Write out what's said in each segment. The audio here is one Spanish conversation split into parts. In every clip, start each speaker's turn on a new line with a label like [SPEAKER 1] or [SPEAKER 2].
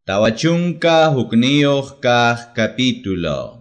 [SPEAKER 1] Tawachunka hukniyuq kaq capítulo.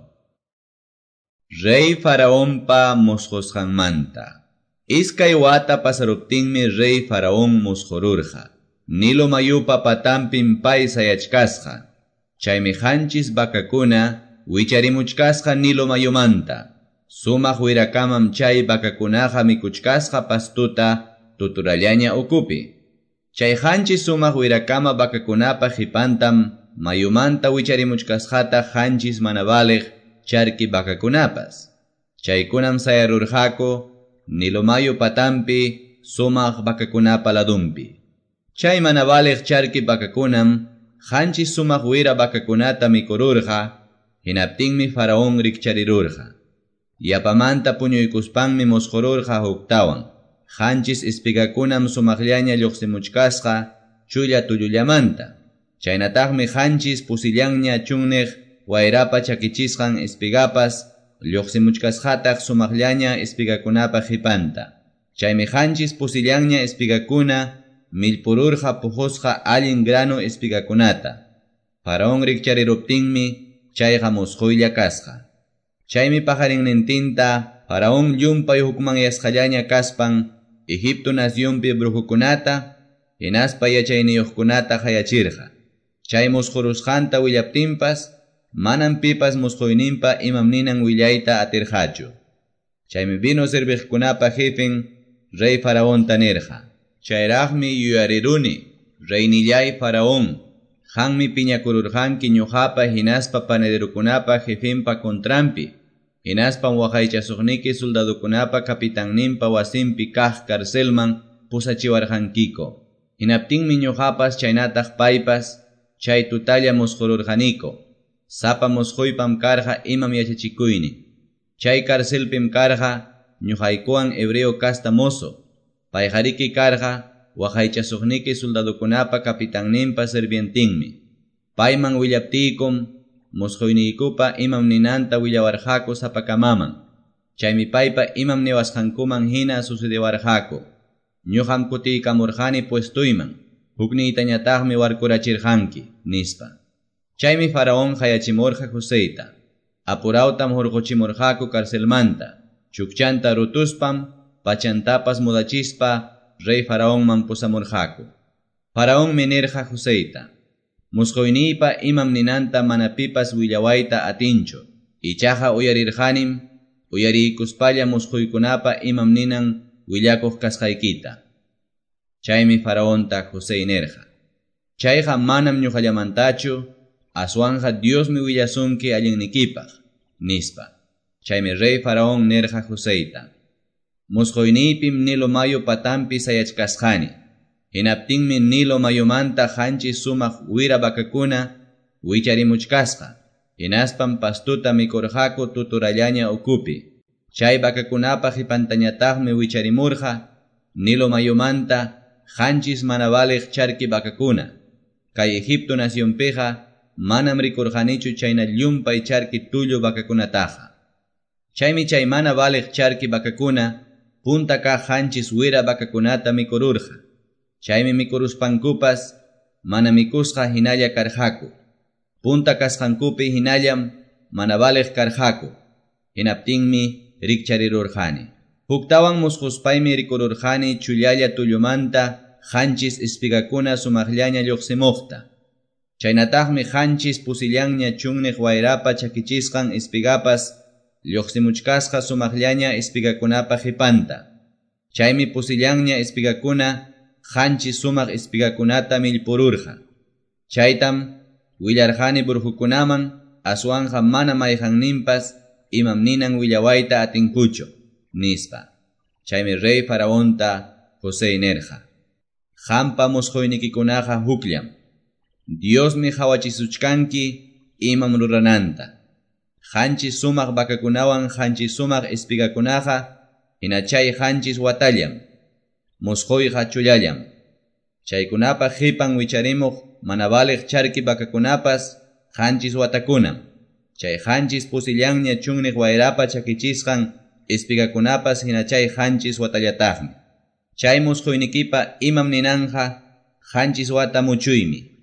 [SPEAKER 1] Rey Faraonpa musqusqanmanta. Iskay wata pasaruptinmi Rey Faraón musqururqa. Nilo mayupa patanpim pay sayachkasqa. Chaymi qanchis vakakuna wicharimuchkasqa Nilo mayumanta. Sumaq wirakamam chay vakakunaqa mikuchkasqa pastuta tuturallaña ukupi. Chay qanchis sumaq wirakama vakakunapa qipantam mayumanta wicharimuchkasqata qanchis mana valeq charki vakakunapas. Chaykunam sayarurqaku Nilo mayu patanpi sumaq vakakunapa ladunpi. Chay mana valeq charki vakakunam qanchis sumaq wira vakakunata mikururqa, hinaptinmi Faraón rikcharirurqa. Yapamanta puñuykuspanmi musqururqa huktawan. Qanchis ispigakunam sumaqllaña lluqsimuchkasqa chulla tullullamanta. Chaynataqmi qanchis pusillanña chunniq wayrapa chakichisqan ispigapas lluqsimuchkasqataq sumaqllaña ispigakunapa qipanta. Chaymi qanchis pusillanña ispigakuna millpururqa puqusqa allin grano ispigakunata. Faraón rikchariruptinmi chayqa musquylla kasqa. Chaymi pajarinnintinta Faraón llumpay hukman yasqallaña kaspan Egipto nacionpi brujukunata, hinaspa yachayniyuqkunata hayachirqa. Chay musqurusqanta willaptinpas, manan pipas musquyninpa imam ninan willayta atirqachu. Chaymi vino sirviqkunapa jefin Rey Faraónta nirqa. Chayraqmi yuyariruni, Reynillay Faraón, qanmi piñakururqanki ñuqapa hinaspa panaderukunapa jefinpa kontrampi. Hinaspan waqaychasuqniki soldadukunapa kapitanninpa wasinpi kaq karcelman pusachiwarqankiko. Hinaptinmi ñuqapas chaynataq paypas chay tutalla musqururqaniko. Sapa musquypam karqa imam yachachikuyni. Chay karcelpim karqa ñuqaykuwan hebreo kasta mozo. Payqariki karqa waqaychasuqniki soldadukunapa kapitanninpa sirvientinmi. Payman willaptiykum musqoyniykupa imam ninanta willawarqaku sapakamaman. Chaymi paypa imam niwasqankuman hina sucediwarqaku. Ñuqam kutiykamurqani puestuyman, hukniytañataqmi warkurachirqanki, nispa. Chaymi Faraón hayachimurqa Joseyta. Apurawtam hurquchimurqaku karcelmanta. Chukchanta rutuspam, pachantapas mudachispa, Rey Faraónman pusamurqaku. Faraón minirqa Joseyta. Musqoyniypa imam ninanta manapipas willawayta atincho. Ichaqa uyarirqanim, uyariykuspalla musquykunapa imam ninan willakuq kasqaykita. Chaymi Faraónta José nirqa. Chayqa manam ñuqallamantachu, aswanja Diosmi willasunki allinnikipaq, nispa. Chaymi Rey Faraón nirqa Joseyta. Musqoyniypim Nilo mayu patanpi sayachkasqani. Hinaptinmi Nilo mayumanta qanchis sumaq wira vakakuna wicharimuchkasqa. Hinaspam pastuta mikurqaku tuturallaña ukupi. Chay vakakunapa qipantañataqmi wicharimurqa Nilo mayumanta qanchis mana valeq charki vakakuna. Kay Egipto nacionpiqa manam rikurqanichu chayna llumpay charki tullu vakakunataqa. Chaymi chay mana valeq charki vakakuna punta kaq qanchis wira vakakunata mikururqa. Chaymi mikuruspankupas mana mikusqa hinalla karqaku. Punta kasqankupi hinallam mana valeq karqaku. Hinaptinmi rikcharirurqani. Huktawan musquspaymi rikururqani chullalla tullumanta qanchis ispigakuna sumaqllaña lluqsimuqta. Chaynataqmi qanchis pusillanña chunniq wayrapa chakichisqan ispigapas lluqsimuchkasqa sumaqllaña ispigakunapa qipanta. Chaymi pusillanña ispigakuna qanchis sumaq ispigakunata millpururqa. Chaytam willarqani burjukunaman aswanja mana mayqanninpas imam ninan willawayta atinkuchu, nispa. Chaymi Rey Faraónta José nirqa. Qampa musquynikikunaqa hukllam. Diosmi hawachisuchkanki imam rurananta. Qanchis sumaq vakakunawan qanchis sumaq ispigakunaqa hina chay qanchis watallam. Musquyqa chullallam. Chaykunapa qipan wicharimuq mana valeq charki vakakunapas qanchis watakunam. Chay qanchis pusillanña chunniq wayrapa chakichisqan ispigakunapas hina chay qanchis watallataqmi. Chay musquynikipa imam ninanja qanchis wata muchuymi.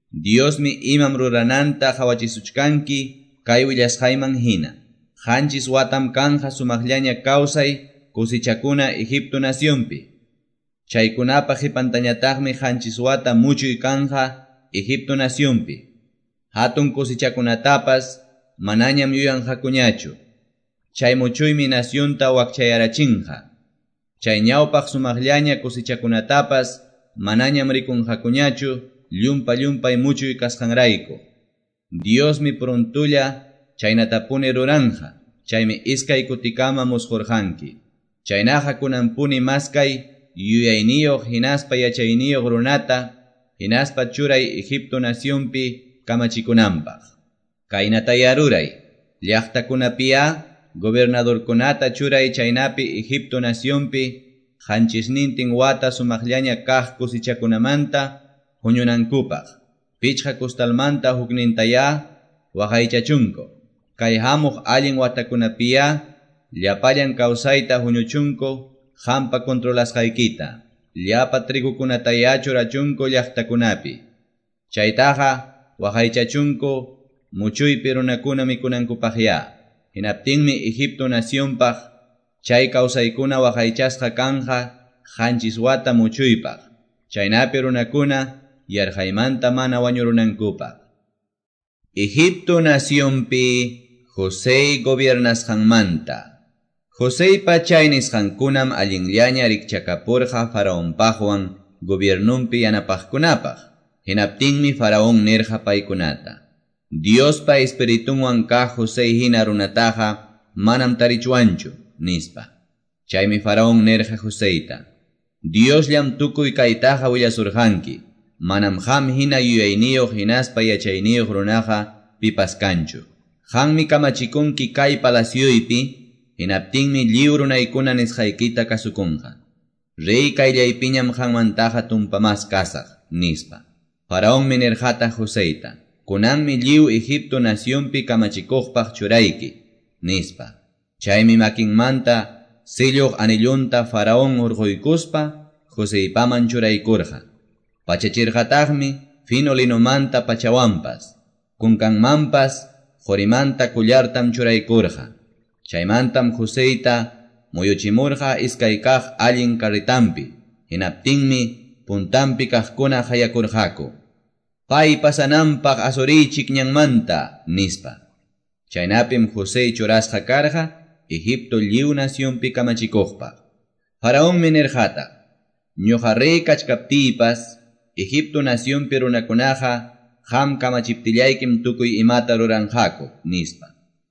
[SPEAKER 1] Diosmi imam rurananta hawachisuchkanki kay willasqayman hina. Hanchis watam kanja sumaqllaña kawsay kusichakuna Egipto nacionpi. Chaykunapa hipantañataqmi hanchis wata muchuy kanja Egipto nacionpi. Hatun kusichakunatapas manañam yuyanjakuñachu. Chay muchuymi nacionta wakchayarachinja. Chay ñawpaq sumaqllaña kusichakunatapas manañam rikunjakuñachu llumpa muchuy kasqanrayku. Diosmi prontulla chaynatapuni ruranja. Chaymi iskay kutikama musqurjanki. Chaynaqa kunampuni maskay yuyayniyuq hinaspa yachayniyuq runata hinaspa churay Egipto nacionpi kamachikunanpaq. Kaynata yaruray. Llaqtakunapiya gobernadorkunata churay chaynapi Egipto nacionpi hanchisnintin wata sumaqllaña kaq kusichakunamanta huñunankupaq. Pichqa kustalmanta huknintaya waqaychachunku. Kay hamuq allin watakunapiya llapallan kawsayta huñuchunku hampa controlasqaykita. Llapa trigukunataya churachunku llaqtakunapi. Chaytaqa waqaychachunku muchuypi runakuna mikunankupaqya. Hinaptinmi Egipto nacionpaq chay kawsaykuna waqaychasqa kanja hanchis wata muchuypaq. Chaynapi runakuna yarhaymanta mana wañurunankupaq. Egipto nacionpi José gobiernasqanmanta. Josépa chaynisqankunam allinllaña rikchakapurqa faraonpaqwan gobiernumpi yanapaqkunapaq. Hinaptinmi faraón nirqa paykunata: Diospa espiritunwan kaq José hina runataqa manam tarichwanchu nispa. Chaymi faraón nirqa Joséita: Diosllam tukuy kaytaqa willasurqanki. Manam ham hina yuyayniyuq hinaspa yachayniyuq runaqa pipas kanchu. Hanmi kamachikunki kay palaciuypi, hinaptinmi librunaykunan nisqaykita kasukunqa. Rey kayllaypiñam hanmantaqa tumpamas kasaq nispa. Faraón nirqata Joséita: kunanmi liw Egipto nacionpi kamachikuqpaq churayki nispa. Chaymi makinmanta silluq anillunta faraón urquykuspa Joséipaman churaykurqa. Pachachirqataqmi fino linumanta pachawanpas, kunkanmanpas qorimanta kullartam churaykurqa. Chaymantam Joséita muyuchimurqa iskay kaq allin carritampi. Hinaptinmi puntampi kaqkuna hayakurqaku: pay pasananpaq asuriychik ñanmanta nispa. Chaynapim José churasqa karqa Egipto lliw nacionpi kamachikuqpaq. Faraón nirqata: ñuqa rey kachkaptiypas Egipto nacionpi runakunaqa ham kamachiptillaykim tukuy imata ruranqaku nispa.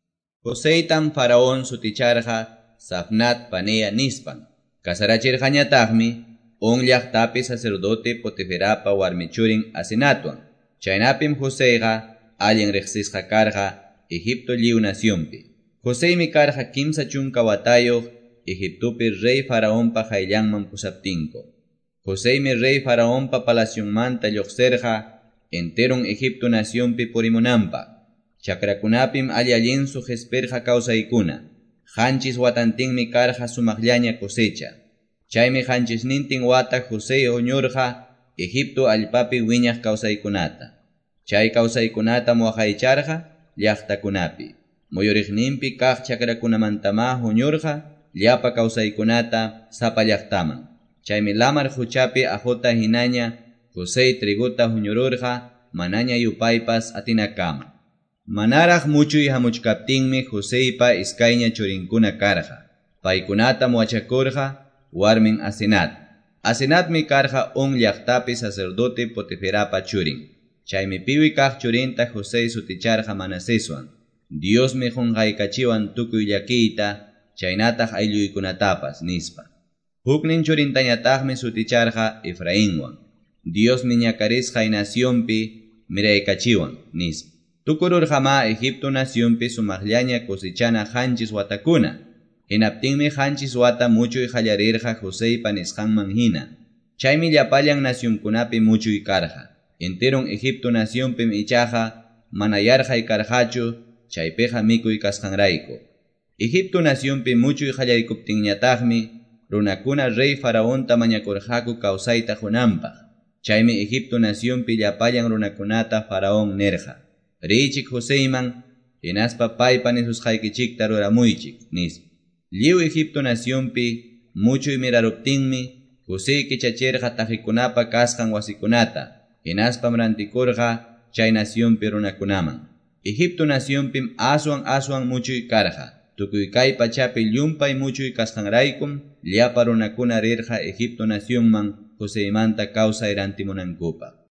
[SPEAKER 1] Joséitam faraón suticharqa Safnat Paneah nispan. Kasarachirqañataqmi llaqtapi sacerdote Potiferapa warmichurin Asenatuwan. Chaynapim Joséqa allin riqsisqa karqa Egipto lliw nacionpi. Josémi karqa kimsa chunka watayuq Egiptopi rey faraónpa hayllanman pusaptinko. Josémi rey faraónpa palacionmanta lluqsirqa enteron Egipto nacionpi purimunanpa. Chakrakunapim allin suqespirqa kawsaykuna. Hanchis watantinmi karqa sumaqllaña cosecha. Chaymi hanchisnintin wata José huñurqa Egipto allpapi wiñaq kawsaykunata. Chay kawsaykunatam waqaycharqa llaqtakunapi. Muyuriqninpi kaq chakrakunamantama huñurqa llapa kawsaykunata sapa llaqtaman. Chaymi lamar huchapi ajuta hinaña José triguta huñururqa manaña yupaypas atinakama. Manaraq muchuy hamuchkaptinmi Josépa iskayña churinkuna karqa. Paykunatam wachakurqa warmin Asenat. Asenatmi karqa llaqtapi sacerdote Potiferapa churin. Chaymi piwi kaq churinta José suticharqa Manaseswan. Diosmi hunqaykachiwan tukuy llakiyta, chaynataq aylluykunatapas nispa. Huknin churintañataqmi suticharqa Efraínwan. Diosmi ñakarisqay nacionpi miraykachiwan nispa. Tukururqama Egipto nacionpi sumaqllaña cosechana hanchis watakuna. Hinaptinmi hanchis wata muchuy hallarirqa Josépa nisqanman hina. Chaymi llapallan nacionkunapi muchuy karqa. Enteron Egipto nacionpi ichaqa mana yarqay karqachu, chaypiqa mikuy kasqanrayku. Egipto nacionpi muchuy hallaykuptinñataqmi runakuna rey faraonta mañakurqaku kawsayta hunanpaq. Chaymi Egipto nacionpi llapayan runakunata Faraón nerja. Richik Joseiman, hinaspa paypa nisusqaykichikta ruramuychik, nis. Lliw Egipto nacionpi, muchuy miraruptinmi, José kichachirqa tajikunapa kasqan wasikunata, hinaspam rantikurqa chay nacionpi runakunaman. Egipto nacionpim aswan muchuy karqa. Tukuy kay pachapi llumpay muchuy kasqanraykum, llapa runakuna rirqa Egipto nacionman Joseymanta kawsay rantimunankupa.